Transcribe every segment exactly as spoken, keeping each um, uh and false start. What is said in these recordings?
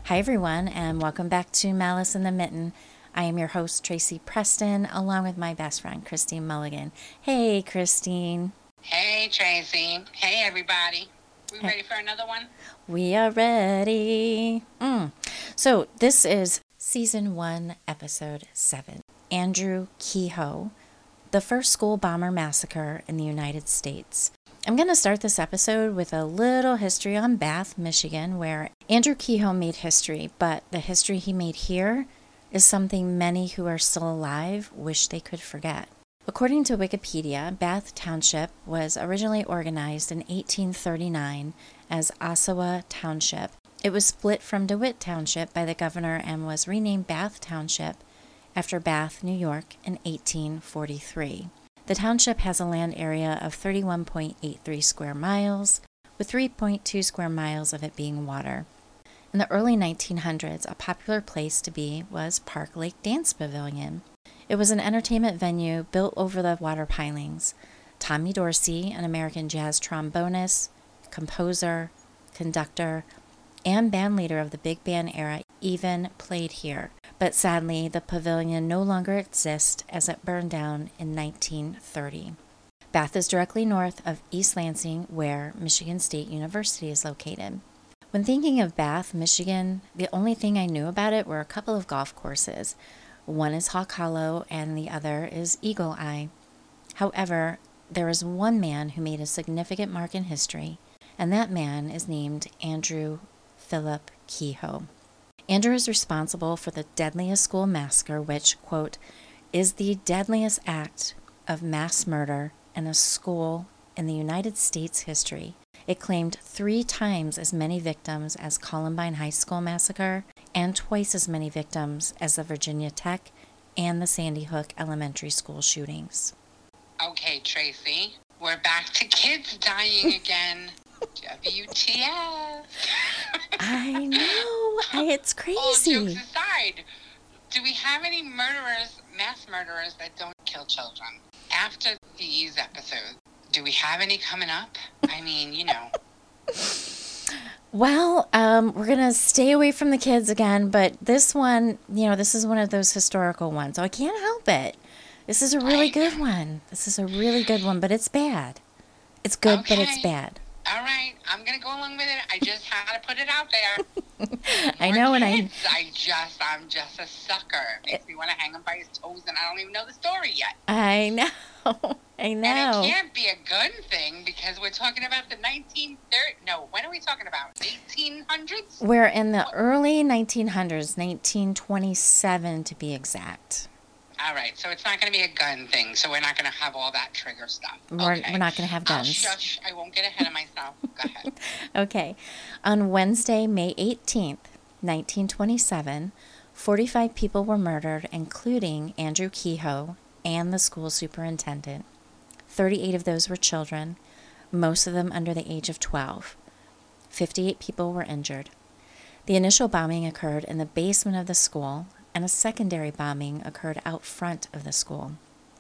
Hi, everyone, and welcome back to Malice in the Mitten. I am your host, Tracy Preston, along with my best friend, Christine Mulligan. Hey, Christine. Hey, Tracy. Hey, everybody. We ready for another one? We are ready. Mm. So, this is Season one, Episode seven. Andrew Kehoe, the first school bomber massacre in the United States. I'm going to start this episode with a little history on Bath, Michigan, where Andrew Kehoe made history, but the history he made here is something many who are still alive wish they could forget. According to Wikipedia, Bath Township was originally organized in eighteen thirty-nine as Ossawa Township. It was split from DeWitt Township by the governor and was renamed Bath Township after Bath, New York in eighteen forty-three. The township has a land area of thirty-one point eight three square miles, with three point two square miles of it being water. In the early nineteen hundreds, a popular place to be was Park Lake Dance Pavilion. It was an entertainment venue built over the water pilings. Tommy Dorsey, an American jazz trombonist, composer, conductor, and bandleader of the big band era, even played here. But sadly, the pavilion no longer exists as it burned down in nineteen thirty. Bath is directly north of East Lansing, where Michigan State University is located. When thinking of Bath, Michigan, the only thing I knew about it were a couple of golf courses. One is Hawk Hollow and the other is Eagle Eye. However, there is one man who made a significant mark in history, and that man is named Andrew Philip Kehoe. Andrew is responsible for the deadliest school massacre, which, quote, is the deadliest act of mass murder in a school in the United States history. It claimed three times as many victims as Columbine High School massacre and twice as many victims as the Virginia Tech and the Sandy Hook Elementary School shootings. Okay, Tracy, we're back to kids dying again. W T F. I know. I, it's crazy. All jokes aside, do we have any murderers, mass murderers that don't kill children? After these episodes, do we have any coming up? I mean, you know. Well, um, we're going to stay away from the kids again, but this one, you know, this is one of those historical ones, so I can't help it. This is a really Right. good one. This is a really good one, but it's bad. It's good, but it's Okay. bad. All right, I'm going to go along with it. I just had to put it out there. I More know, and I... kids. I just, I'm just a sucker. It makes me want to hang him by his toes, and I don't even know the story yet. I know. I know. And it can't be a gun thing because we're talking about the nineteen thirty. No, when are we talking about? eighteen hundreds? We're in the early nineteen hundreds, nineteen twenty-seven to be exact. All right, so it's not going to be a gun thing, so we're not going to have all that trigger stuff. We're, Okay. we're not going to have I'll guns. shush. I won't get ahead of myself. Go ahead. Okay. On Wednesday, May eighteenth, nineteen twenty-seven, forty-five people were murdered, including Andrew Kehoe and the school superintendent. thirty-eight of those were children, most of them under the age of twelve. fifty-eight people were injured. The initial bombing occurred in the basement of the school, and a secondary bombing occurred out front of the school.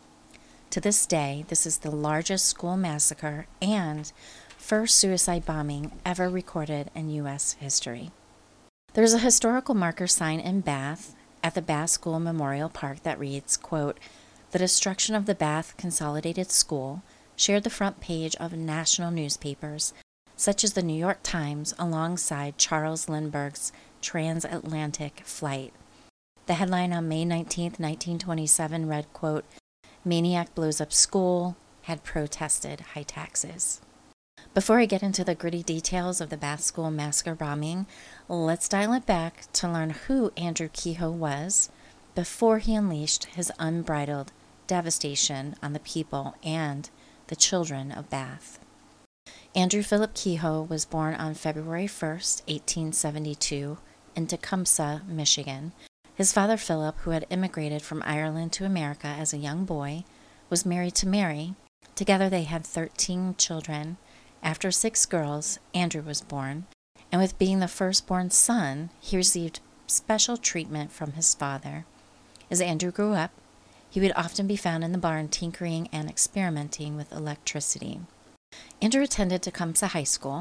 To this day, this is the largest school massacre and first suicide bombing ever recorded in U S history. There is a historical marker sign in Bath at the Bath School Memorial Park that reads, quote, "The destruction of the Bath Consolidated School shared the front page of national newspapers, such as the New York Times, alongside Charles Lindbergh's transatlantic flight." The headline on May nineteenth, nineteen twenty-seven read, quote, "Maniac blows up school, had protested high taxes." Before I get into the gritty details of the Bath School massacre bombing, let's dial it back to learn who Andrew Kehoe was before he unleashed his unbridled devastation on the people and the children of Bath. Andrew Philip Kehoe was born on February first, eighteen seventy-two, in Tecumseh, Michigan. His father, Philip, who had immigrated from Ireland to America as a young boy, was married to Mary. Together they had thirteen children. After six girls, Andrew was born, and with being the firstborn son, he received special treatment from his father. As Andrew grew up, he would often be found in the barn tinkering and experimenting with electricity. Andrew attended Tecumseh High School,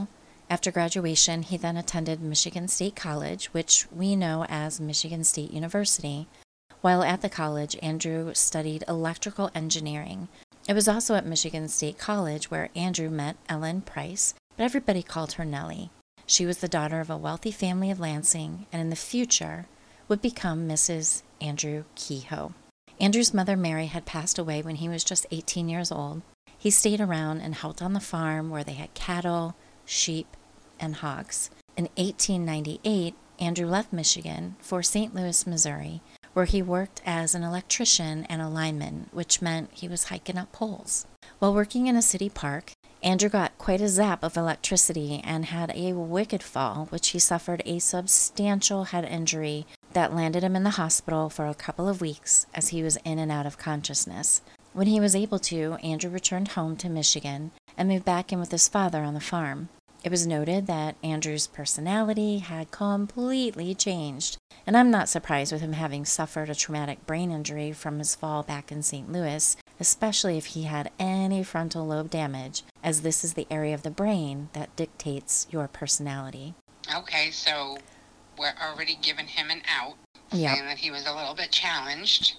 After graduation, he then attended Michigan State College, which we know as Michigan State University. While at the college, Andrew studied electrical engineering. It was also at Michigan State College where Andrew met Ellen Price, but everybody called her Nellie. She was the daughter of a wealthy family of Lansing, and in the future would become Missus Andrew Kehoe. Andrew's mother, Mary, had passed away when he was just eighteen years old. He stayed around and helped on the farm where they had cattle, sheep, and hogs. In eighteen ninety-eight, Andrew left Michigan for Saint Louis, Missouri, where he worked as an electrician and a lineman, which meant he was hiking up poles. While working in a city park, Andrew got quite a zap of electricity and had a wicked fall, which he suffered a substantial head injury that landed him in the hospital for a couple of weeks as he was in and out of consciousness. When he was able to, Andrew returned home to Michigan and moved back in with his father on the farm. It was noted that Andrew's personality had completely changed, and I'm not surprised with him having suffered a traumatic brain injury from his fall back in Saint Louis, especially if he had any frontal lobe damage, as this is the area of the brain that dictates your personality. Okay, so we're already giving him an out, Yep. saying that he was a little bit challenged.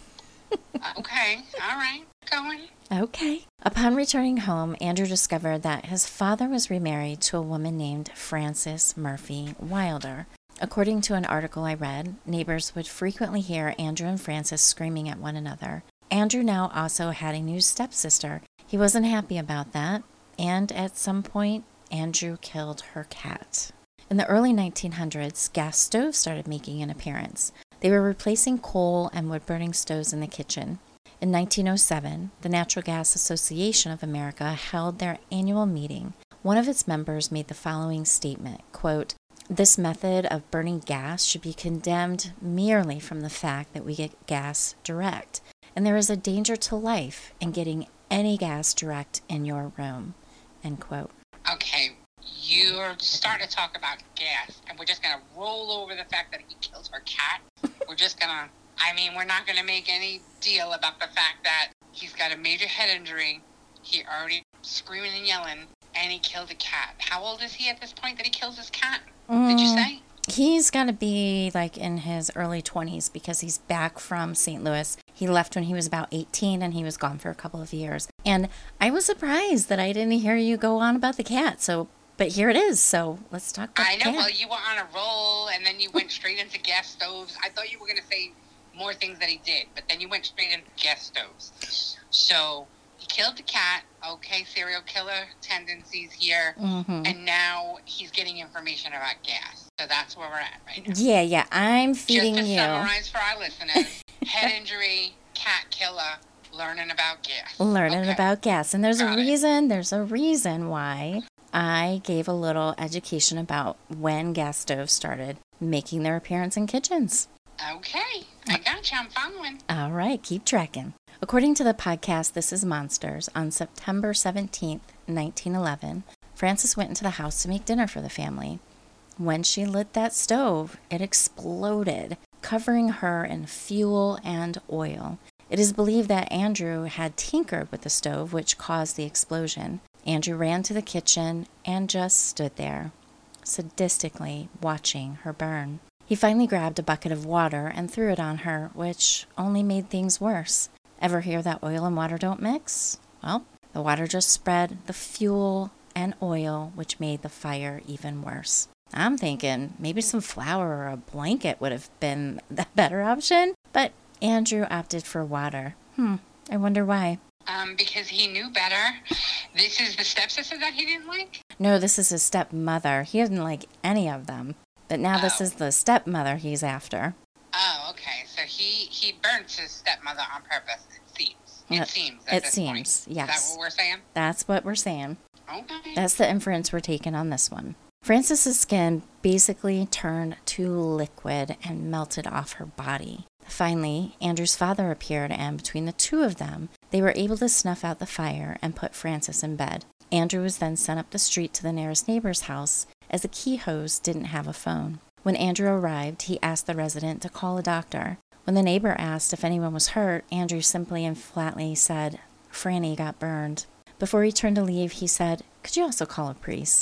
Okay, all right, going. Okay. Upon returning home, Andrew discovered that his father was remarried to a woman named Frances Murphy Wilder. According to an article I read, neighbors would frequently hear Andrew and Frances screaming at one another. Andrew now also had a new stepsister. He wasn't happy about that, and at some point, Andrew killed her cat. In the early nineteen hundreds, gas stoves started making an appearance. They were replacing coal and wood-burning stoves in the kitchen. In nineteen oh seven, the Natural Gas Association of America held their annual meeting. One of its members made the following statement, quote, "This method of burning gas should be condemned merely from the fact that we get gas direct, and there is a danger to life in getting any gas direct in your room," end quote. Okay, you're starting to talk about gas, and we're just going to roll over the fact that he killed her cat. We're just going to, I mean, we're not going to make any deal about the fact that he's got a major head injury, he already screaming and yelling, and he killed a cat. How old is he at this point that he kills his cat? Mm, Did you say? He's got to be like in his early twenties because he's back from Saint Louis. He left when he was about eighteen and he was gone for a couple of years. And I was surprised that I didn't hear you go on about the cat. So, but here it is. So let's talk about I the know, cat. well, you were on a roll and then you went straight into gas stoves. I thought you were going to say more things that he did, but then you went straight into gas stoves. So he killed the cat. Okay, serial killer tendencies here. Mm-hmm. And now he's getting information about gas. So that's where we're at right now. Yeah, yeah. I'm feeding Just to you. summarize for our listeners, head injury, cat killer, learning about gas. Learning Okay. about gas. And there's Got a it. reason, there's a reason why I gave a little education about when gas stoves started making their appearance in kitchens. Okay, I got you. I'm following. All right, keep tracking. According to the podcast This Is Monsters, on September seventeenth, nineteen eleven, Frances went into the house to make dinner for the family. When she lit that stove, it exploded, covering her in fuel and oil. It is believed that Andrew had tinkered with the stove, which caused the explosion. Andrew ran to the kitchen and just stood there, sadistically watching her burn. He finally grabbed a bucket of water and threw it on her, which only made things worse. Ever hear that oil and water don't mix? Well, the water just spread the fuel and oil, which made the fire even worse. I'm thinking maybe some flour or a blanket would have been the better option, but Andrew opted for water. Hmm, I wonder why. Um, because he knew better. This is the stepsister that he didn't like? No, this is his stepmother. He didn't like any of them. But now this Oh. is the stepmother he's after. Oh, okay. So he, he burnt his stepmother on purpose, it seems. It Uh, seems at it this seems, point. Is yes. that what we're saying? That's what we're saying. Okay. That's the inference we're taking on this one. Frances's skin basically turned to liquid and melted off her body. Finally, Andrew's father appeared, and between the two of them, they were able to snuff out the fire and put Frances in bed. Andrew was then sent up the street to the nearest neighbor's house, as the Kehoes didn't have a phone. When Andrew arrived, he asked the resident to call a doctor. When the neighbor asked if anyone was hurt, Andrew simply and flatly said, "Franny got burned." Before he turned to leave, he said, "Could you also call a priest?"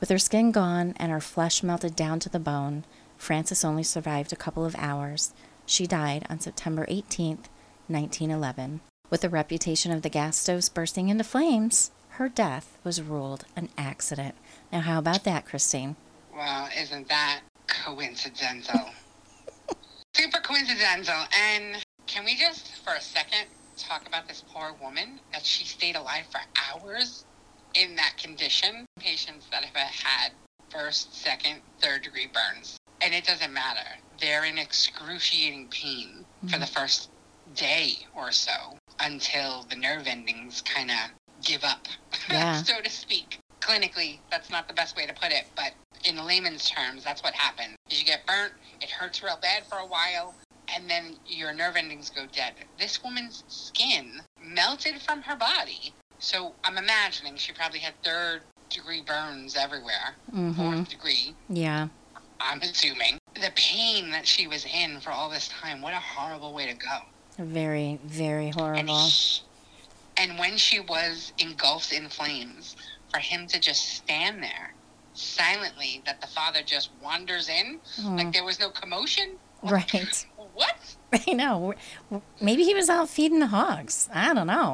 With her skin gone and her flesh melted down to the bone, Frances only survived a couple of hours. She died on September eighteenth, nineteen eleven. With the reputation of the gas stoves bursting into flames, her death was ruled an accident. Now, how about that, Christine? Well, isn't that coincidental? Super coincidental. And can we just, for a second, talk about this poor woman, that she stayed alive for hours in that condition? Patients that have had first, second, third degree burns. And it doesn't matter. They're in excruciating pain mm-hmm. for the first day or so until the nerve endings kind of give up, yeah. so to speak. Clinically, that's not the best way to put it, but in layman's terms, that's what happened. You get burnt, it hurts real bad for a while, and then your nerve endings go dead. This woman's skin melted from her body. So I'm imagining she probably had third degree burns everywhere. Mm-hmm. Fourth degree. Yeah. I'm assuming. The pain that she was in for all this time, what a horrible way to go. Very, very horrible. And, he, and when she was engulfed in flames, for him to just stand there silently, that the father just wanders in, mm. like there was no commotion. Right. What? I know. Maybe he was out feeding the hogs. I don't know.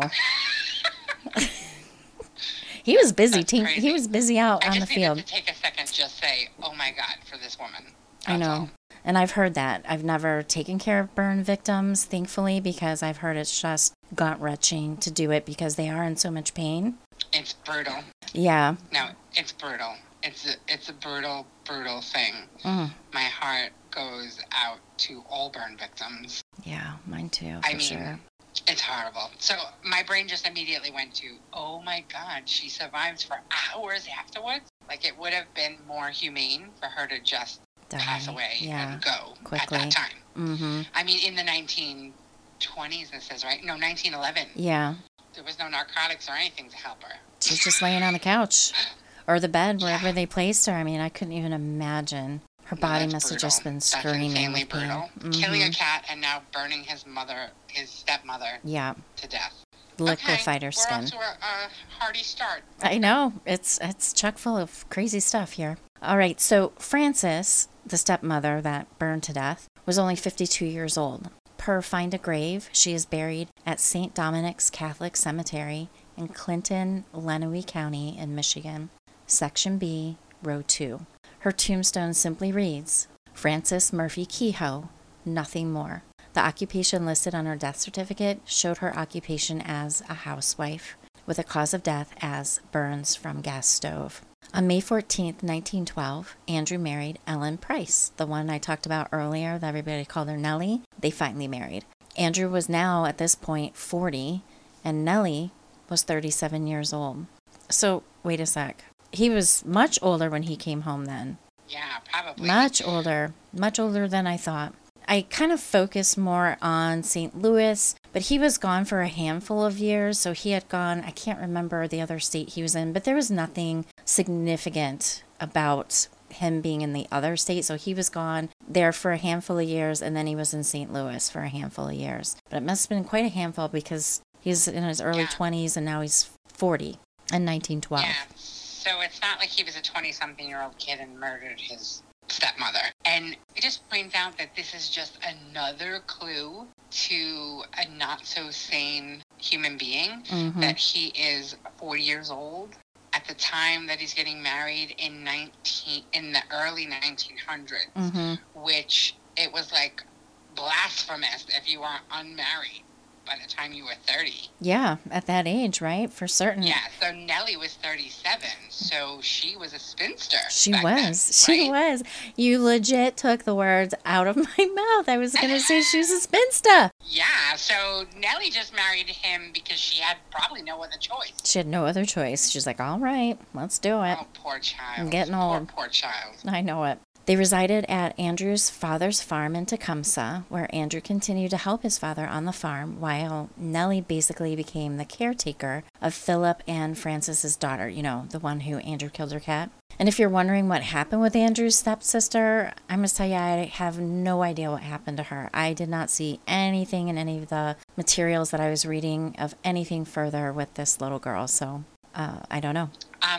He was busy. Te- he was busy out I on the field. I just needed to take a second, just say, "Oh my God," for this woman. That's I know. All. And I've heard that. I've never taken care of burn victims, thankfully, because I've heard it's just gut-wrenching to do it because they are in so much pain. It's brutal. Yeah. No, it's brutal. It's a, it's a brutal, brutal thing. Mm. My heart goes out to all burn victims. Yeah, mine too, for I mean, sure. It's horrible. So my brain just immediately went to, oh my God, she survived for hours afterwards. Like it would have been more humane for her to just Die. pass away yeah. and go quickly at that time. Mm-hmm. I mean, in the nineteen twenties, this is right? No, nineteen eleven. Yeah. There was no narcotics or anything to help her. She's just laying on the couch or the bed, wherever yeah. they placed her. I mean, I couldn't even imagine. Her body no, must brutal. have just been screaming. That's insanely with pain. brutal. Mm-hmm. Killing a cat and now burning his mother, his stepmother, yeah. to death. Liquefied her okay, skin. We're off to a, a hearty start. I know. It's it's chock full of crazy stuff here. All right, so Frances, the stepmother that burned to death, was only fifty-two years old. Per Find a Grave, she is buried at Saint Dominic's Catholic Cemetery in Clinton, Lenawee County in Michigan, Section B, Row two. Her tombstone simply reads, Frances Murphy Kehoe, nothing more. The occupation listed on her death certificate showed her occupation as a housewife, with a cause of death as burns from gas stove. On May fourteenth, nineteen twelve, Andrew married Ellen Price, the one I talked about earlier that everybody called her Nellie. They finally married. Andrew was now, at this point, forty, and Nellie was thirty-seven years old. So, wait a sec. He was much older when he came home then. Yeah, probably. Much older. Much older than I thought. I kind of focused more on Saint Louis, but he was gone for a handful of years, so he had gone, I can't remember the other state he was in, but there was nothing significant about him being in the other state, so he was gone there for a handful of years, and then he was in Saint Louis for a handful of years. But it must have been quite a handful because he's in his early yeah. twenties, and now he's forty in nineteen twelve. Yeah, so it's not like he was a twenty-something-year-old kid and murdered his stepmother. And it just points out that this is just another clue to a not-so-sane human being, mm-hmm. that he is forty years old at the time that he's getting married in nineteen in the early nineteen hundreds, mm-hmm. which it was like blasphemous if you were unmarried by the time you were thirty. Yeah, at that age, right? For certain. Yeah, so Nellie was thirty-seven, so she was a spinster. She back was. Then, she right? was. You legit took the words out of my mouth. I was going to say she was a spinster. Yeah, so Nellie just married him because she had probably no other choice. She had no other choice. She's like, all right, let's do it. Oh, poor child. I'm getting old. Poor, poor child. I know it. They resided at Andrew's father's farm in Tecumseh, where Andrew continued to help his father on the farm, while Nellie basically became the caretaker of Philip and Frances's daughter, you know, the one who Andrew killed her cat. And if you're wondering what happened with Andrew's stepsister, I must tell you, I have no idea what happened to her. I did not see anything in any of the materials that I was reading of anything further with this little girl, so uh, I don't know. Um, I'll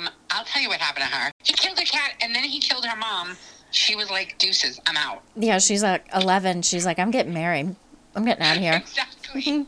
tell you what happened to her. He killed her cat, and then he killed her mom. She was like, deuces, I'm out. Yeah, she's like eleven. She's like, I'm getting married. I'm getting out of here. Exactly.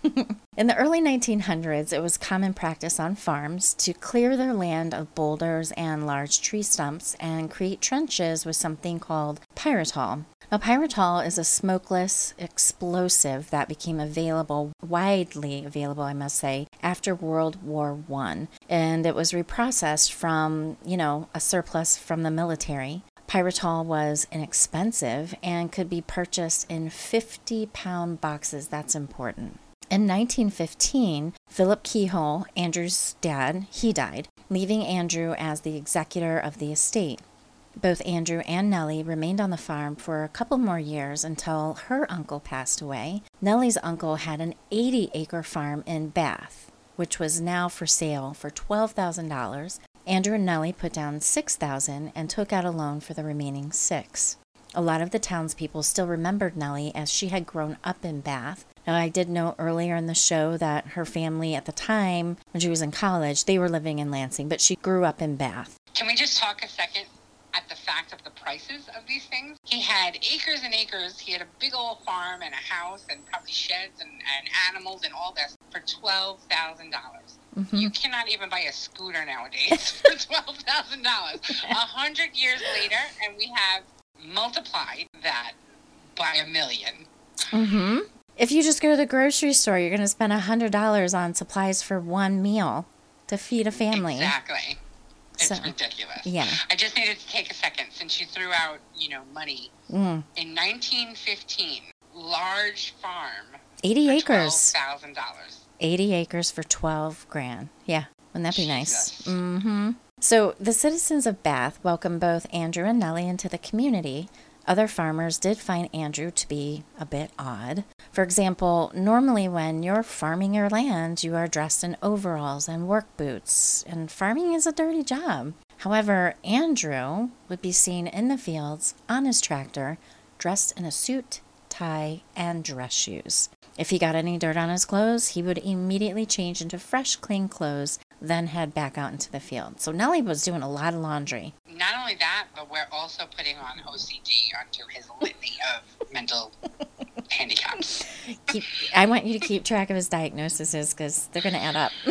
In the early nineteen hundreds, it was common practice on farms to clear their land of boulders and large tree stumps and create trenches with something called pyritol. Now, pyritol is a smokeless explosive that became available, widely available, I must say, after World War One, and it was reprocessed from, you know, a surplus from the military. Pyritol was inexpensive and could be purchased in fifty-pound boxes. That's important. In nineteen fifteen, Philip Kehoe, Andrew's dad, he died, leaving Andrew as the executor of the estate. Both Andrew and Nellie remained on the farm for a couple more years until her uncle passed away. Nellie's uncle had an eighty-acre farm in Bath, which was now for sale for twelve thousand dollars. Andrew and Nellie put down six thousand dollars and took out a loan for the remaining six. A lot of the townspeople still remembered Nellie as she had grown up in Bath. Now, I did know earlier in the show that her family at the time, when she was in college, they were living in Lansing, but she grew up in Bath. Can we just talk a second at the fact of the prices of these things? He had acres and acres. He had a big old farm and a house and probably sheds and, and animals and all this for twelve thousand dollars. Mm-hmm. You cannot even buy a scooter nowadays for twelve thousand dollars. A hundred years later, and we have multiplied that by a million. Mm-hmm. If you just go to the grocery store, you're going to spend one hundred dollars on supplies for one meal to feed a family. Exactly. It's so, ridiculous. Yeah. I just needed to take a second since you threw out, you know, money. Mm. In nineteen fifteen, large farm. eighty acres. twelve thousand dollars. eighty acres for twelve grand. Yeah. Wouldn't that be Jesus. nice? Mm-hmm. So the citizens of Bath welcomed both Andrew and Nellie into the community. Other farmers did find Andrew to be a bit odd. For example, normally when you're farming your land, you are dressed in overalls and work boots, and farming is a dirty job. However, Andrew would be seen in the fields on his tractor, dressed in a suit, tie, and dress shoes. If he got any dirt on his clothes, he would immediately change into fresh, clean clothes, then head back out into the field. So Nellie was doing a lot of laundry. Not only that, but we're also putting on O C D onto his litany of mental handicaps. Keep, I want you to keep track of his diagnoses because they're going to add up.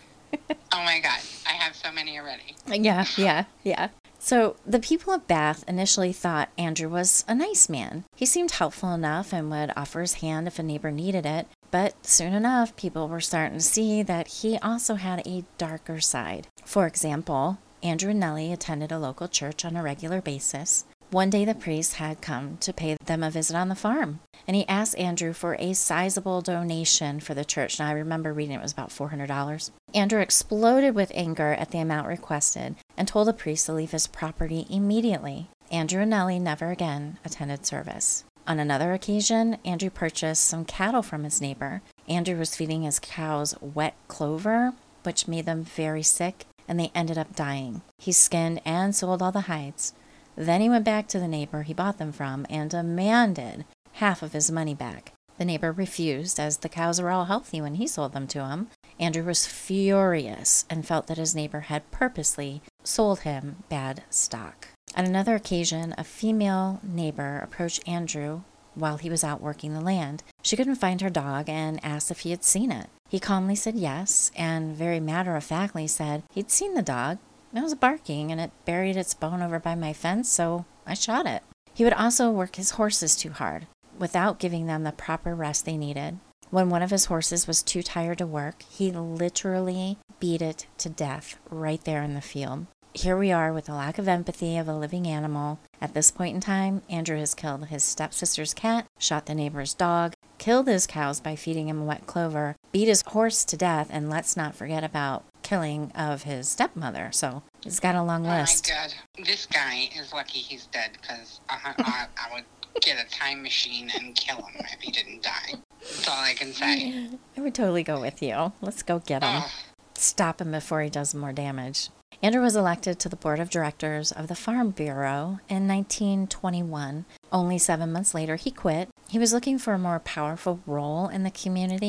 Oh my God, I have so many already. Yeah, yeah, yeah. So the people of Bath initially thought Andrew was a nice man. He seemed helpful enough and would offer his hand if a neighbor needed it. But soon enough, people were starting to see that he also had a darker side. For example, Andrew and Nellie attended a local church on a regular basis. One day the priest had come to pay them a visit on the farm, and he asked Andrew for a sizable donation for the church. Now, I remember reading it was about four hundred dollars. Andrew exploded with anger at the amount requested and told the priest to leave his property immediately. Andrew and Nellie never again attended service. On another occasion, Andrew purchased some cattle from his neighbor. Andrew was feeding his cows wet clover, which made them very sick, and they ended up dying. He skinned and sold all the hides. Then he went back to the neighbor he bought them from and demanded half of his money back. The neighbor refused, as the cows were all healthy when he sold them to him. Andrew was furious and felt that his neighbor had purposely sold him bad stock. On another occasion, a female neighbor approached Andrew while he was out working the land. She couldn't find her dog and asked if he had seen it. He calmly said yes, and very matter-of-factly said he'd seen the dog. It was barking, and it buried its bone over by my fence, so I shot it. He would also work his horses too hard, without giving them the proper rest they needed. When one of his horses was too tired to work, he literally beat it to death right there in the field. Here we are with a lack of empathy of a living animal. At this point in time, Andrew has killed his stepsister's cat, shot the neighbor's dog, killed his cows by feeding him wet clover, beat his horse to death, and let's not forget about killing of his stepmother. So he's got a long list. Oh my God. This guy is lucky he's dead, because I, I, I would get a time machine and kill him if he didn't die. That's all I can say. I would totally go with you. Let's go get him. Oh. Stop him before he does more damage. Andrew was elected to the board of directors of the Farm Bureau in nineteen twenty-one. Only seven months later, he quit. He was looking for a more powerful role in the community.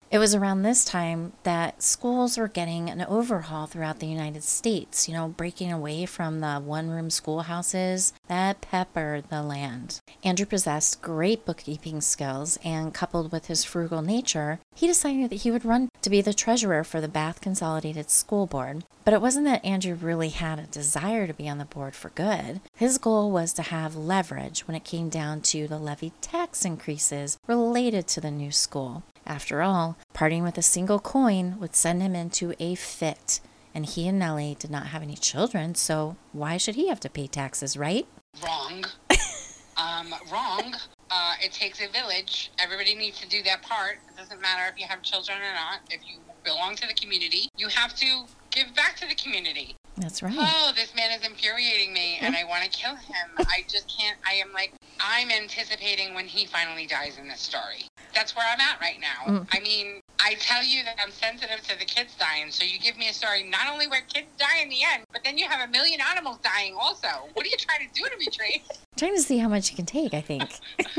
It was around this time that schools were getting an overhaul throughout the United States, you know, breaking away from the one-room schoolhouses that peppered the land. Andrew possessed great bookkeeping skills, and coupled with his frugal nature, he decided that he would run to be the treasurer for the Bath Consolidated School Board. But it wasn't that Andrew really had a desire to be on the board for good. His goal was to have leverage when it came down to the levied tax increases related to the new school. After all, parting with a single coin would send him into a fit, and he and Nellie did not have any children, so why should he have to pay taxes, right? Wrong. um, wrong. Uh, it takes a village. Everybody needs to do their part. It doesn't matter if you have children or not. If you belong to the community, you have to give back to the community. That's right. Oh, this man is infuriating me, and I want to kill him. I just can't. I am like, I'm anticipating when he finally dies in this story. That's where I'm at right now. Mm. I mean, I tell you that I'm sensitive to the kids dying, so you give me a story not only where kids die in the end, but then you have a million animals dying also. What are you trying to do to me, Trace? Trying to see how much you can take, I think.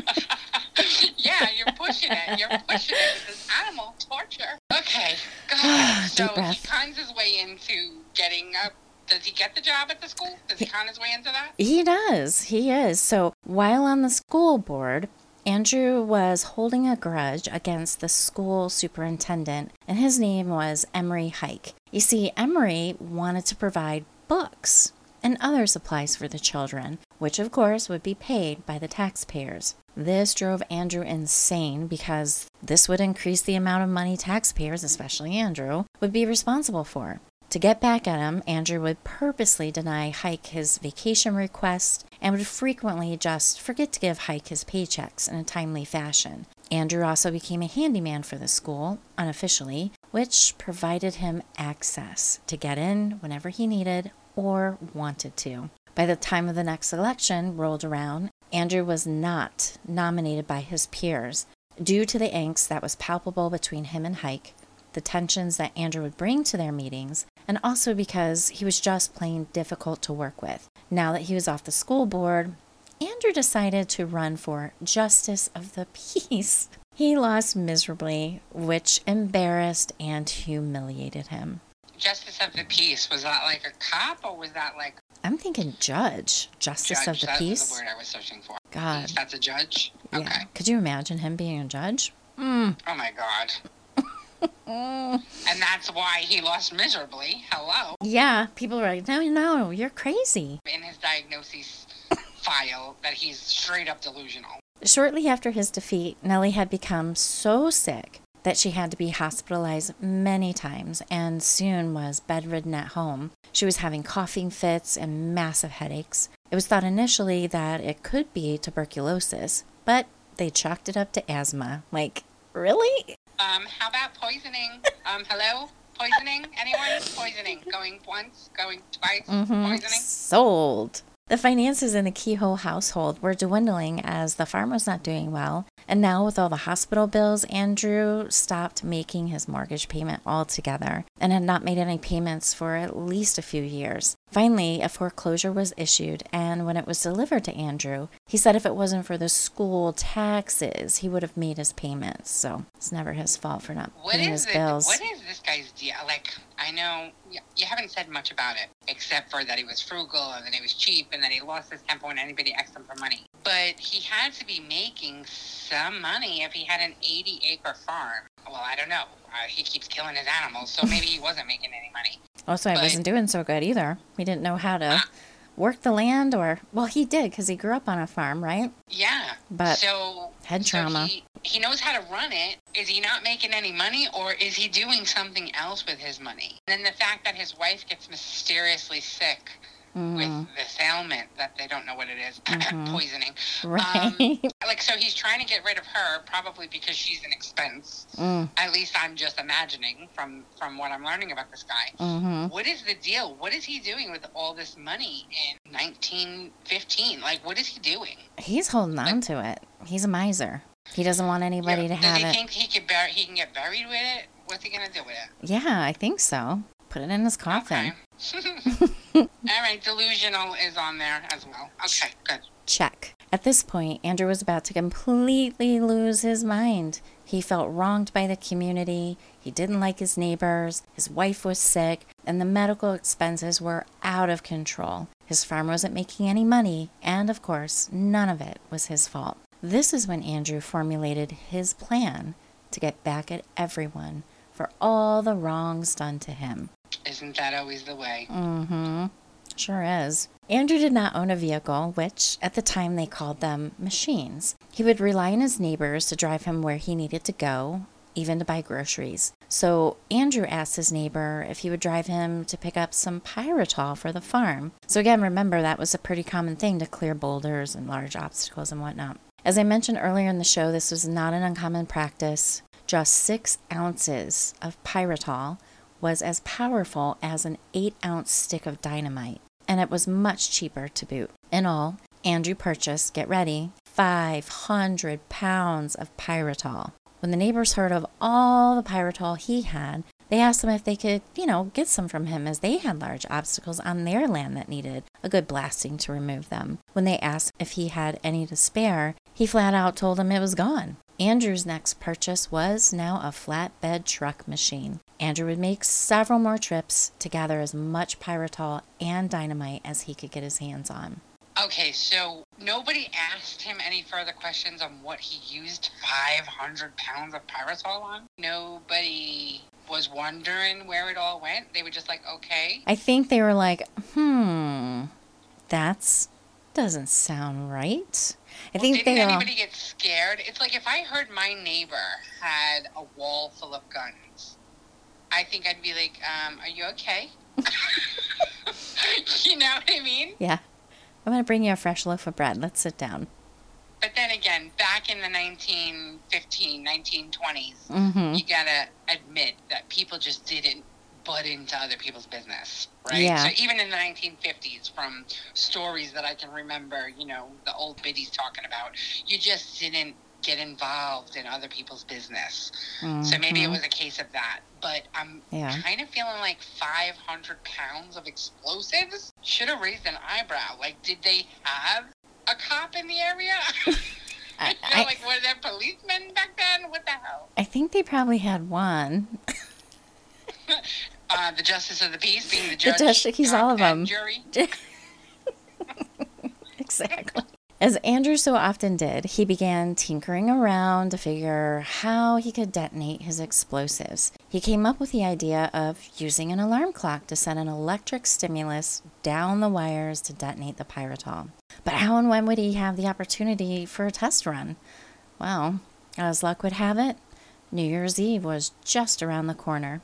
Yeah, you're pushing it. You're pushing it with this animal torture. Okay. God. So he cons his way into getting a... Does he get the job at the school? Does he con his way into that? He does. He is. So while on the school board, Andrew was holding a grudge against the school superintendent, and his name was Emery Hike. You see, Emery wanted to provide books and other supplies for the children, which of course would be paid by the taxpayers. This drove Andrew insane because this would increase the amount of money taxpayers, especially Andrew, would be responsible for. To get back at him, Andrew would purposely deny Hike his vacation request and would frequently just forget to give Hike his paychecks in a timely fashion. Andrew also became a handyman for the school, unofficially, which provided him access to get in whenever he needed or wanted to. By the time of the next election rolled around, Andrew was not nominated by his peers due to the angst that was palpable between him and Hike, the tensions that Andrew would bring to their meetings, and also because he was just plain difficult to work with. Now that he was off the school board, Andrew decided to run for Justice of the Peace. He lost miserably, which embarrassed and humiliated him. Justice of the Peace, was that like a cop or was that like... I'm thinking judge. Justice judge, of the that Peace. That's the word I was searching for. God. That's a judge? Yeah. Okay. Could you imagine him being a judge? Mm. Oh my God. And that's why he lost miserably. Hello. Yeah, people were like, no, no, you're crazy. In his diagnosis file that he's straight up delusional. Shortly after his defeat, Nellie had become so sick that she had to be hospitalized many times and soon was bedridden at home. She was having coughing fits and massive headaches. It was thought initially that it could be tuberculosis, but they chalked it up to asthma. Like, really? Um, how about poisoning? Um, hello? Poisoning? Anyone? Poisoning. Going once, going twice, Mm-hmm. poisoning? Sold. The finances in the Kehoe household were dwindling as the farm was not doing well, and now with all the hospital bills, Andrew stopped making his mortgage payment altogether and had not made any payments for at least a few years. Finally, a foreclosure was issued, and when it was delivered to Andrew, he said if it wasn't for the school taxes, he would have made his payments. So it's never his fault for not What paying is his it? bills. What is this guy's deal? Like, I know y- you haven't said much about it, except for that he was frugal and that he was cheap and that he lost his temper when anybody asked him for money. But he had to be making some money if he had an eighty acre farm. Well, I don't know. Uh, he keeps killing his animals, so maybe he wasn't making any money. Also, he wasn't doing so good either. He didn't know how to uh, work the land or... Well, he did because he grew up on a farm, right? Yeah. But so, head so trauma. He, he knows how to run it. Is he not making any money, or is he doing something else with his money? And then the fact that his wife gets mysteriously sick Mm-hmm. with this ailment that they don't know what it is, Mm-hmm. poisoning. Right. Um, like, so he's trying to get rid of her, probably because she's an expense. Mm. At least I'm just imagining from, from what I'm learning about this guy. Mm-hmm. What is the deal? What is he doing with all this money in nineteen fifteen? Like, what is he doing? He's holding on to it. He's a miser. He doesn't want anybody Yeah, to have does he it. think he can, bur- he can get buried with it? What's he going to do with it? Yeah, I think so. Put it in his coffin. Okay. All right, delusional is on there as well. Okay, good. Check. At this point, Andrew was about to completely lose his mind. He felt wronged by the community. He didn't like his neighbors. His wife was sick, and the medical expenses were out of control. His farm wasn't making any money, and of course, none of it was his fault. This is when Andrew formulated his plan to get back at everyone for all the wrongs done to him. Isn't that always the way? Mm-hmm. Sure is. Andrew did not own a vehicle, which at the time they called them machines. He would rely on his neighbors to drive him where he needed to go, even to buy groceries. So Andrew asked his neighbor if he would drive him to pick up some Pyritol for the farm. So again, remember, that was a pretty common thing to clear boulders and large obstacles and whatnot. As I mentioned earlier in the show, this was not an uncommon practice. Just six ounces of Pyritol was as powerful as an eight-ounce stick of dynamite, and it was much cheaper to boot. In all, Andrew purchased, get ready, five hundred pounds of Pyritol. When the neighbors heard of all the Pyritol he had, they asked him if they could, you know, get some from him, as they had large obstacles on their land that needed a good blasting to remove them. When they asked if he had any to spare, he flat out told them it was gone. Andrew's next purchase was now a flatbed truck machine. Andrew would make several more trips to gather as much Pyritol and dynamite as he could get his hands on. Okay, so nobody asked him any further questions on what he used five hundred pounds of Pyritol on? Nobody was wondering where it all went? They were just like, okay. I think they were like, hmm, that's doesn't sound right. I well, think didn't they all... anybody get scared? It's like if I heard my neighbor had a wall full of guns, I think I'd be like, um, are you okay? You know what I mean? Yeah. I'm going to bring you a fresh loaf of bread. Let's sit down. But then again, back in the nineteen fifteen, nineteen twenties, mm-hmm. you got to admit that people just didn't butt into other people's business, right? Yeah. So even in the nineteen fifties, from stories that I can remember, you know, the old biddies talking about, you just didn't get involved in other people's business. Mm-hmm. So maybe it was a case of that. But I'm yeah. kind of feeling like five hundred pounds of explosives should have raised an eyebrow. Like, did they have a cop in the area? I, you know, I, like, were there policemen back then? What the hell? I think they probably had one. uh, the justice of the peace, being the judge. The judge, he's all of them. Jury. Exactly. As Andrew so often did, he began tinkering around to figure how he could detonate his explosives. He came up with the idea of using an alarm clock to send an electric stimulus down the wires to detonate the Pyritol. But how and when would he have the opportunity for a test run? Well, as luck would have it, New Year's Eve was just around the corner.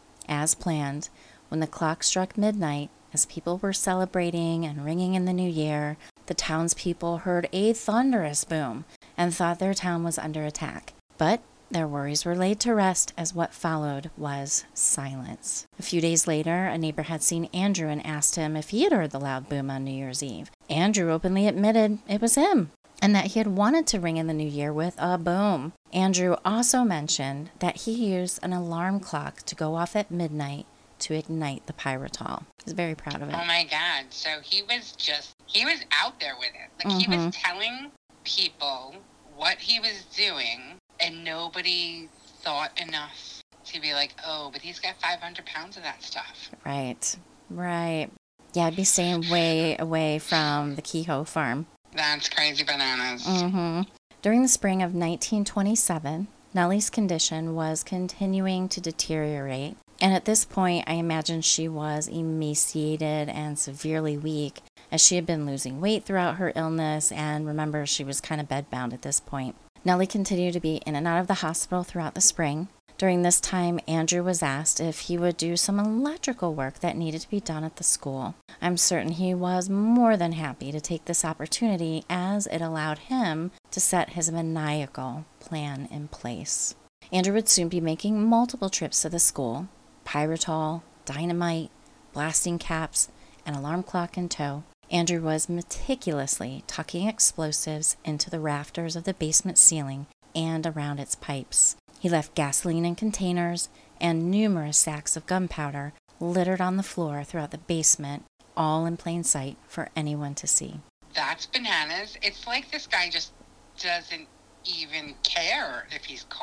As planned, when the clock struck midnight, as people were celebrating and ringing in the new year, the townspeople heard a thunderous boom and thought their town was under attack. But their worries were laid to rest, as what followed was silence. A few days later, a neighbor had seen Andrew and asked him if he had heard the loud boom on New Year's Eve. Andrew openly admitted it was him, and that he had wanted to ring in the new year with a boom. Andrew also mentioned that he used an alarm clock to go off at midnight to ignite the Pyritol. He's very proud of it. Oh my God. So he was just, he was out there with it. Like, mm-hmm. he was telling people what he was doing, and nobody thought enough to be like, oh, but he's got five hundred pounds of that stuff. Right. Right. Yeah, I'd be staying way away from the Kehoe farm. That's crazy bananas. Mm-hmm. During the spring of nineteen twenty-seven, Nellie's condition was continuing to deteriorate. And at this point, I imagine she was emaciated and severely weak, as she had been losing weight throughout her illness, and remember, she was kind of bedbound at this point. Nellie continued to be in and out of the hospital throughout the spring. During this time, Andrew was asked if he would do some electrical work that needed to be done at the school. I'm certain he was more than happy to take this opportunity, as it allowed him to set his maniacal plan in place. Andrew would soon be making multiple trips to the school, Pyritol, dynamite, blasting caps, an alarm clock in tow. Andrew was meticulously tucking explosives into the rafters of the basement ceiling and around its pipes. He left gasoline in containers and numerous sacks of gunpowder littered on the floor throughout the basement, all in plain sight for anyone to see. That's bananas. It's like this guy just doesn't even care if he's caught.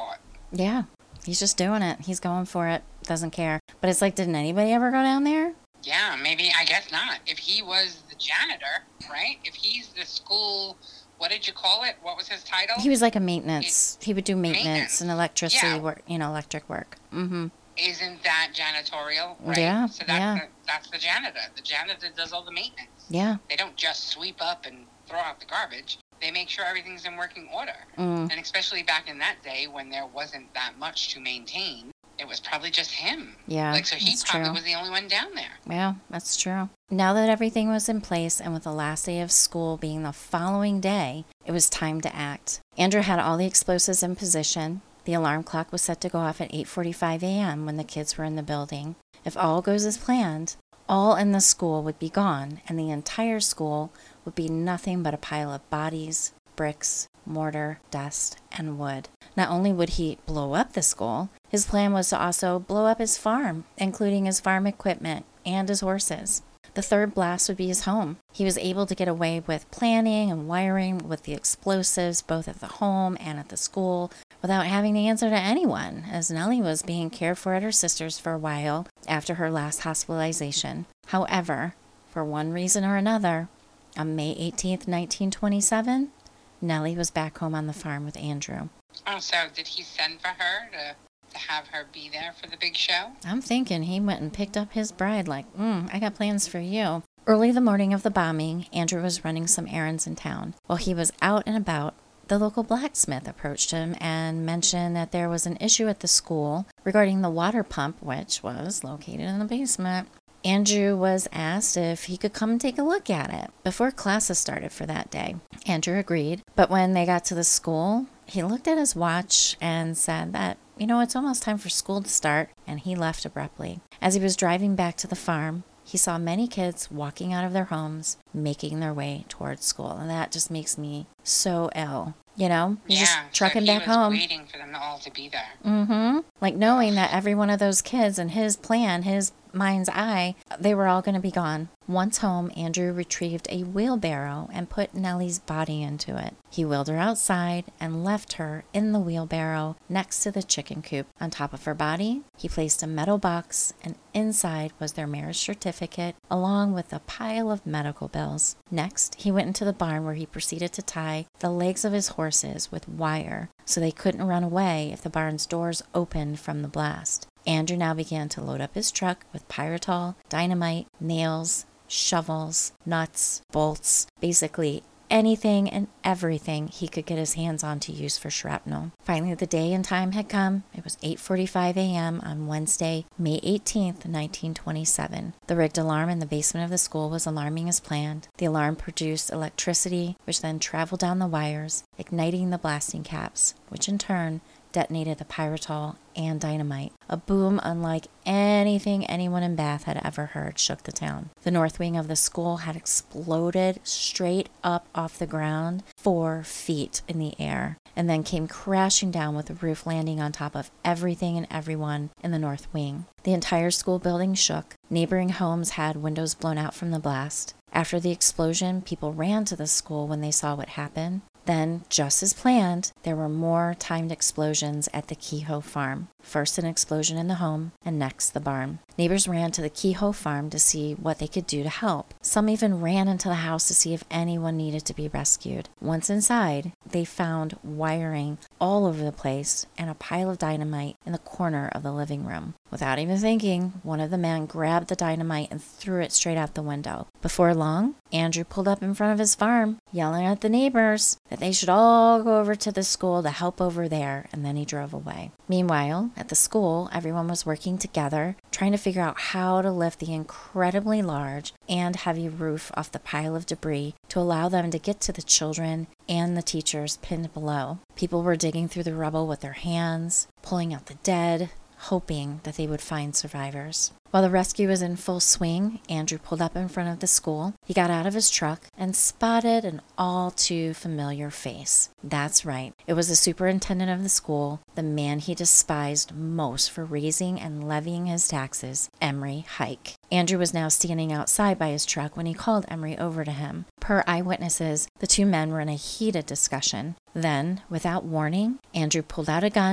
Yeah. He's just doing it. He's going for it. Doesn't care. But it's like, didn't anybody ever go down there? Yeah, maybe, I guess not. If he was the janitor, right? If he's the school, what did you call it? What was his title? He was like a maintenance. It, he would do maintenance, maintenance. and electricity yeah. work, you know, electric work. Mm-hmm. Isn't that janitorial, right? Yeah, so that's yeah. The, that's the janitor. The janitor does all the maintenance. Yeah. They don't just sweep up and throw out the garbage. They make sure everything's in working order. Mm. And especially back in that day when there wasn't that much to maintain, it was probably just him. Yeah, like so he that's probably true. was the only one down there. Yeah, that's true. Now that everything was in place, and with the last day of school being the following day, it was time to act. Andrew had all the explosives in position. The alarm clock was set to go off at eight forty-five a.m. when the kids were in the building. If all goes as planned, all in the school would be gone, and the entire school would be nothing but a pile of bodies, bricks, mortar, dust, and wood. Not only would he blow up the school, his plan was to also blow up his farm, including his farm equipment and his horses. The third blast would be his home. He was able to get away with planning and wiring with the explosives both at the home and at the school without having to answer to anyone, as Nellie was being cared for at her sister's for a while after her last hospitalization. However, for one reason or another, on May eighteenth, nineteen twenty-seven, Nellie was back home on the farm with Andrew. Oh, so did he send for her to, to have her be there for the big show? I'm thinking he went and picked up his bride like, mm, I got plans for you. Early the morning of the bombing, Andrew was running some errands in town. While he was out and about, the local blacksmith approached him and mentioned that there was an issue at the school regarding the water pump, which was located in the basement. Andrew was asked if he could come and take a look at it before classes started for that day. Andrew agreed, but when they got to the school, he looked at his watch and said that, you know, it's almost time for school to start, and he left abruptly. As he was driving back to the farm, he saw many kids walking out of their homes, making their way towards school, and that just makes me so ill. You know, he's yeah, just trucking so he back was home. waiting for them all to be there. Mm-hmm. Like knowing that every one of those kids in his plan, his mind's eye, they were all going to be gone. Once home, Andrew retrieved a wheelbarrow and put Nellie's body into it. He wheeled her outside and left her in the wheelbarrow next to the chicken coop. On top of her body, he placed a metal box, and inside was their marriage certificate along with a pile of medical bills. Next, he went into the barn where he proceeded to tie the legs of his horses with wire so they couldn't run away if the barn's doors opened from the blast. Andrew now began to load up his truck with Pyritol, dynamite, nails, shovels, nuts, bolts, basically anything and everything he could get his hands on to use for shrapnel. Finally, the day and time had come. It was eight forty-five a.m. on Wednesday, May eighteenth, nineteen twenty-seven. The rigged alarm in the basement of the school was alarming as planned. The alarm produced electricity, which then traveled down the wires, igniting the blasting caps, which in turn detonated the Pyritol and dynamite. A boom unlike anything anyone in Bath had ever heard shook the town. The north wing of the school had exploded straight up off the ground, four feet in the air, and then came crashing down with the roof landing on top of everything and everyone in the north wing. The entire school building shook. Neighboring homes had windows blown out from the blast. After the explosion, people ran to the school when they saw what happened. Then, just as planned, there were more timed explosions at the Kehoe farm. First an explosion in the home, and next the barn. Neighbors ran to the Kehoe farm to see what they could do to help. Some even ran into the house to see if anyone needed to be rescued. Once inside, they found wiring all over the place and a pile of dynamite in the corner of the living room. Without even thinking, one of the men grabbed the dynamite and threw it straight out the window. Before long, Andrew pulled up in front of his farm, yelling at the neighbors that they should all go over to the school to help over there, and then he drove away. Meanwhile, at the school, everyone was working together, trying to figure out how to lift the incredibly large and heavy roof off the pile of debris to allow them to get to the children and the teachers pinned below. People were digging through the rubble with their hands, pulling out the dead, hoping that they would find survivors. While the rescue was in full swing, Andrew pulled up in front of the school. He got out of his truck and spotted an all too familiar face. That's right. It was the superintendent of the school, the man he despised most for raising and levying his taxes, Emery Hike. Andrew was now standing outside by his truck when he called Emery over to him. Per eyewitnesses, the two men were in a heated discussion. Then, without warning, Andrew pulled out a gun,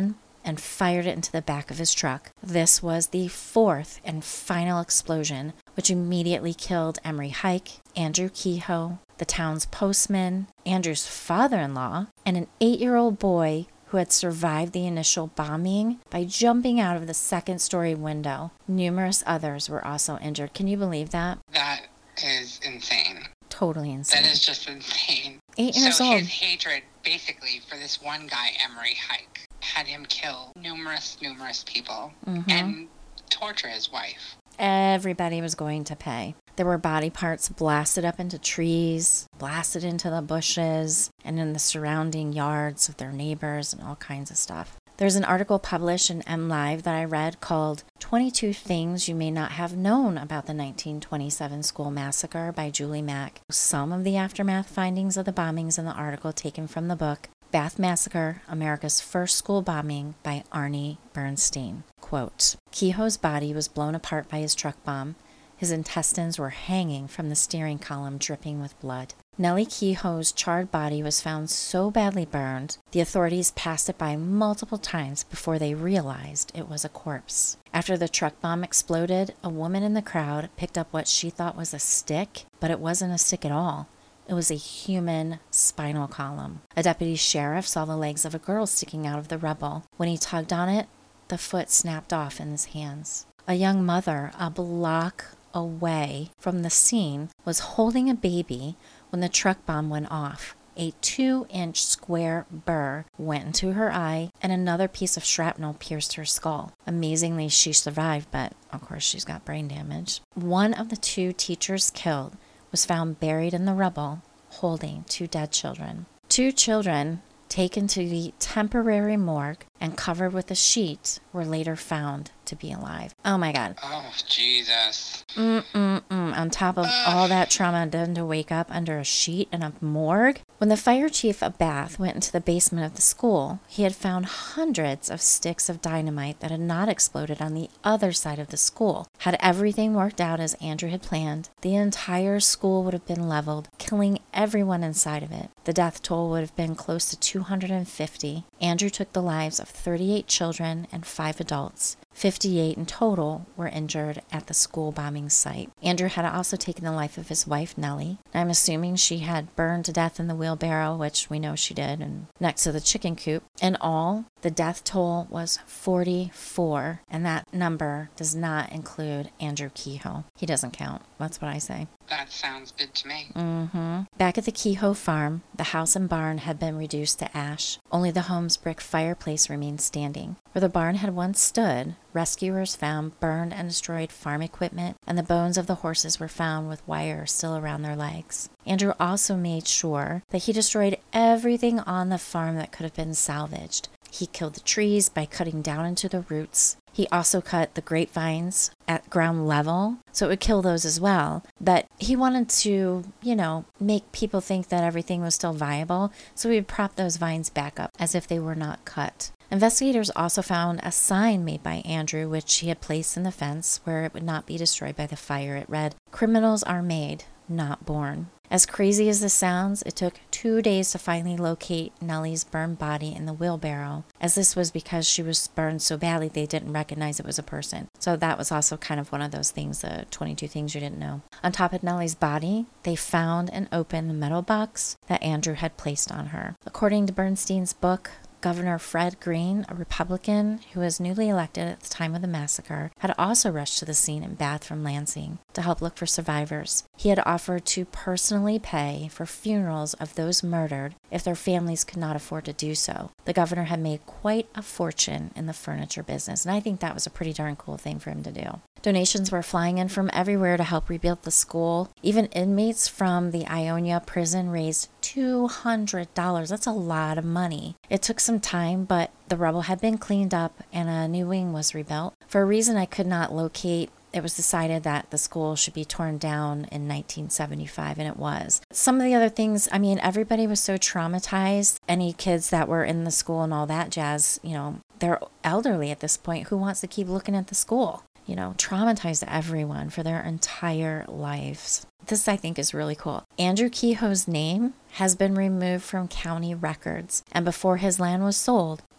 and fired it into the back of his truck. This was the fourth and final explosion, which immediately killed Emery Hike, Andrew Kehoe, the town's postman, Andrew's father-in-law, and an eight-year-old boy who had survived the initial bombing by jumping out of the second-story window. Numerous others were also injured. Can you believe that? That is insane. Totally insane. That is just insane. Eight years so old. His hatred, basically, for this one guy, Emery Hike, had him kill numerous, numerous people Mm-hmm. and torture his wife. Everybody was going to pay. There were body parts blasted up into trees, blasted into the bushes, and in the surrounding yards of their neighbors and all kinds of stuff. There's an article published in MLive that I read called twenty-two Things You May Not Have Known About the nineteen twenty-seven School Massacre by Julie Mack. Some of the aftermath findings of the bombings in the article taken from the book Bath Massacre, America's First School Bombing by Arnie Bernstein. Quote, Kehoe's body was blown apart by his truck bomb. His intestines were hanging from the steering column, dripping with blood. Nellie Kehoe's charred body was found so badly burned, the authorities passed it by multiple times before they realized it was a corpse. After the truck bomb exploded, a woman in the crowd picked up what she thought was a stick, but it wasn't a stick at all. It was a human spinal column. A deputy sheriff saw the legs of a girl sticking out of the rubble. When he tugged on it, the foot snapped off in his hands. A young mother, a block away from the scene, was holding a baby when the truck bomb went off. A two-inch square burr went into her eye, and another piece of shrapnel pierced her skull. Amazingly, she survived, but of course she's got brain damage. One of the two teachers killed was found buried in the rubble, holding two dead children. Two children taken to the temporary morgue and covered with a sheet were later found to be alive. Oh my God. Oh, Jesus. Mm-mm-mm. On top of all that trauma, then to wake up under a sheet in a morgue. When the fire chief of Bath went into the basement of the school, he had found hundreds of sticks of dynamite that had not exploded on the other side of the school. Had everything worked out as Andrew had planned, the entire school would have been leveled, killing everyone inside of it. The death toll would have been close to two hundred fifty. Andrew took the lives of thirty-eight children and five adults. fifty-eight in total were injured at the school bombing site. Andrew had also taken the life of his wife, Nellie. I'm assuming she had burned to death in the wheelbarrow, which we know she did, and next to the chicken coop. In all, the death toll was forty-four, and that number does not include Andrew Kehoe. He doesn't count. That's what I say. That sounds good to me. Mm-hmm. Back at the Kehoe farm, the house and barn had been reduced to ash. Only the home's brick fireplace remained standing. Where the barn had once stood, rescuers found burned and destroyed farm equipment, and the bones of the horses were found with wire still around their legs. Andrew also made sure that he destroyed everything on the farm that could have been salvaged. He killed the trees by cutting down into the roots. He also cut the grapevines at ground level, so it would kill those as well. But he wanted to, you know, make people think that everything was still viable, so he would prop those vines back up as if they were not cut. Investigators also found a sign made by Andrew, which he had placed in the fence where it would not be destroyed by the fire. It read, "Criminals are made, not born." As crazy as this sounds, it took two days to finally locate Nellie's burned body in the wheelbarrow, as this was because she was burned so badly they didn't recognize it was a person. So that was also kind of one of those things, the twenty-two things you didn't know. On top of Nellie's body, they found and opened the metal box that Andrew had placed on her. According to Bernstein's book, Governor Fred Greene, a Republican who was newly elected at the time of the massacre, had also rushed to the scene in Bath from Lansing to help look for survivors. He had offered to personally pay for funerals of those murdered if their families could not afford to do so. The governor had made quite a fortune in the furniture business, and I think that was a pretty darn cool thing for him to do. Donations were flying in from everywhere to help rebuild the school. Even inmates from the Ionia prison raised two hundred dollars. That's a lot of money. It took some time, but the rubble had been cleaned up and a new wing was rebuilt. For a reason I could not locate, it was decided that the school should be torn down in nineteen seventy-five, and it was. Some of the other things, I mean, everybody was so traumatized. Any kids that were in the school and all that jazz, you know, they're elderly at this point. Who wants to keep looking at the school? You know, traumatized everyone for their entire lives. This, I think, is really cool. Andrew Kehoe's name has been removed from county records, and before his land was sold,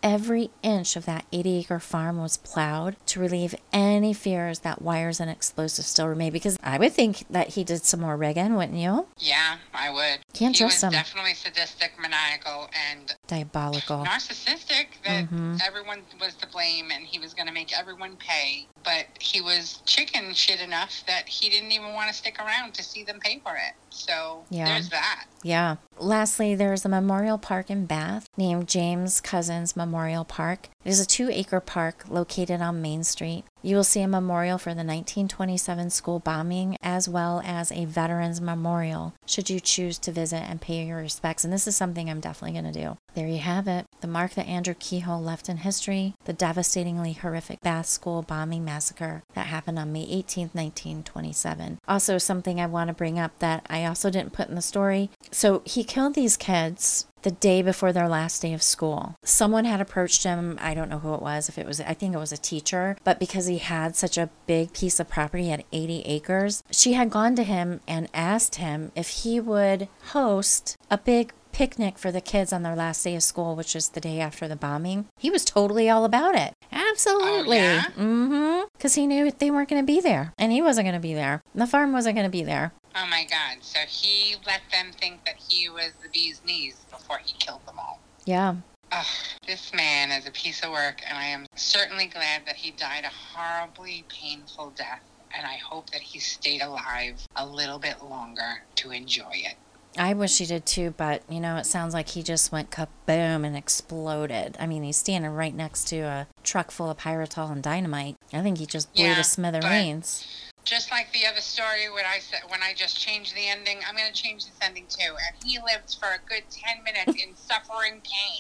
every inch of that eighty acre farm was plowed to relieve any fears that wires and explosives still remain. Because I would think that he did some more rigging, wouldn't you? Yeah, I would. Can't he trust was him. definitely sadistic, maniacal, and Diabolical. narcissistic, that Mhm. everyone was to blame and he was going to make everyone pay. But he was chicken shit enough that he didn't even want to stick around to see them pay for it. So Yeah. there's that. Yeah. Lastly, there's a memorial park in Bath named James Cousins Memorial Park. It is a two acre park located on Main Street. You will see a memorial for the nineteen twenty-seven school bombing, as well as a veterans memorial, should you choose to visit and pay your respects. And this is something I'm definitely going to do. There you have it. The mark that Andrew Kehoe left in history, the devastatingly horrific Bath School bombing massacre that happened on May eighteenth, nineteen twenty-seven. Also, something I want to bring up that I also didn't put in the story. So he killed these kids the day before their last day of school. Someone had approached him. I don't know who it was. If it was, I think it was a teacher. But because he had such a big piece of property, he had eighty acres, she had gone to him and asked him if he would host a big picnic for the kids on their last day of school, which is the day after the bombing. He was totally all about it. Absolutely. Oh, yeah? Mm-hmm. Because he knew they weren't going to be there. And he wasn't going to be there. The farm wasn't going to be there. Oh my God. So he let them think that he was the bee's knees before he killed them all. Yeah. Ugh, this man is a piece of work, and I am certainly glad that he died a horribly painful death. And I hope that he stayed alive a little bit longer to enjoy it. I wish he did too, but, you know, it sounds like he just went kaboom and exploded. I mean, he's standing right next to a truck full of Pyritol and dynamite. I think he just blew Yeah, to smithereens. Just like the other story when I said when I just changed the ending, I'm going to change this ending too. And he lived for a good ten minutes in suffering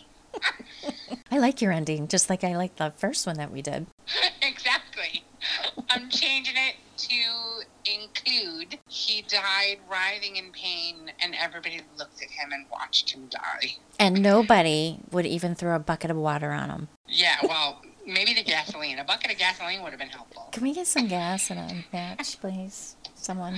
pain. I like your ending, just like I like the first one that we did. Exactly. I'm changing it to include he died writhing in pain, and everybody looked at him and watched him die. And nobody would even throw a bucket of water on him. Yeah, well, maybe the gasoline. A bucket of gasoline would have been helpful. Can we get some gas in a match, please? Someone.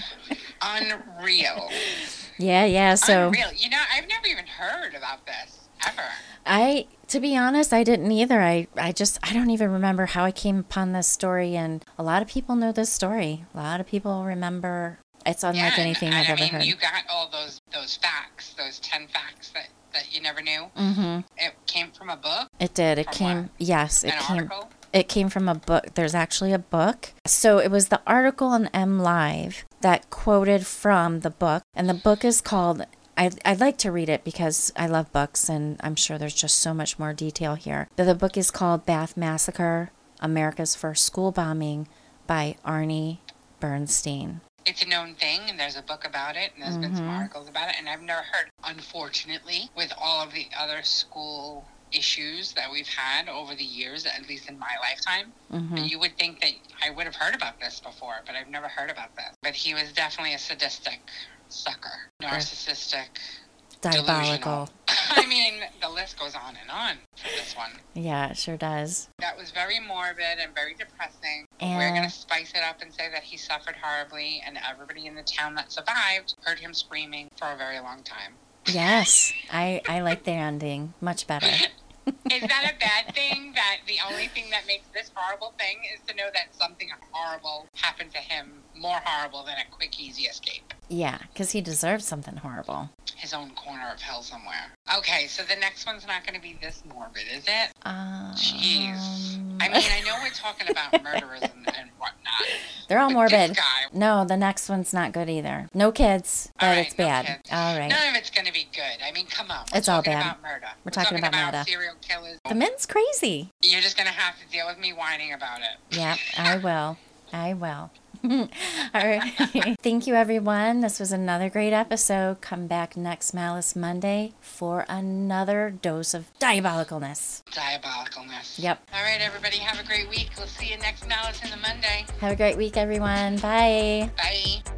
Unreal. Yeah, yeah, so... Unreal. You know, I've never even heard about this, ever. I, to be honest, I didn't either. I, I just, I don't even remember how I came upon this story, and a lot of people know this story. A lot of people remember. It's unlike Yeah, anything and, I've and, ever I mean, heard. You got all those those facts, those ten facts that, that you never knew. Mm-hmm. It came from a book? It did. It From came, what? yes, it An came. article? It came from a book. There's actually a book. So it was the article on M Live that quoted from the book, and the book is called, I'd, I'd like to read it because I love books, and I'm sure there's just so much more detail here. But the book is called Bath Massacre, America's First School Bombing by Arnie Bernstein. It's a known thing, and there's a book about it, and there's Mm-hmm. been some articles about it, and I've never heard, unfortunately, with all of the other school issues that we've had over the years, at least in my lifetime. Mm-hmm. You would think that I would have heard about this before, but I've never heard about this. But he was definitely a sadistic sucker, narcissistic, Diabolical. delusional. I mean, the list goes on and on for this one. Yeah, it sure does. That was very morbid and very depressing. And- We're going to spice it up and say that he suffered horribly, and everybody in the town that survived heard him screaming for a very long time. Yes, I, I like the ending much better. Is that a bad thing? That the only thing that makes this horrible thing is to know that something horrible happened to him, more horrible than a quick, easy escape. Yeah, because he deserved something horrible. His own corner of hell somewhere. Okay, so the next one's not going to be this morbid, is it? Um, Jeez. I mean, I know we're talking about murderers and, and whatnot. They're all but morbid. This guy, No, the next one's not good either. No kids, but all right, it's no bad. kids. All right. None of it's going to be good. I mean, come on. We're It's all talking bad. about murder. We're talking about murder. serial killers. The men's crazy. You're just going to have to deal with me whining about it. Yeah, I will. I will. All right. Thank you, everyone. This was another great episode. Come back next Malice Monday for another dose of diabolicalness. Diabolicalness. Yep. All right, everybody. Have a great week. We'll see you next Malice in the Monday. Have a great week, everyone. Bye. Bye.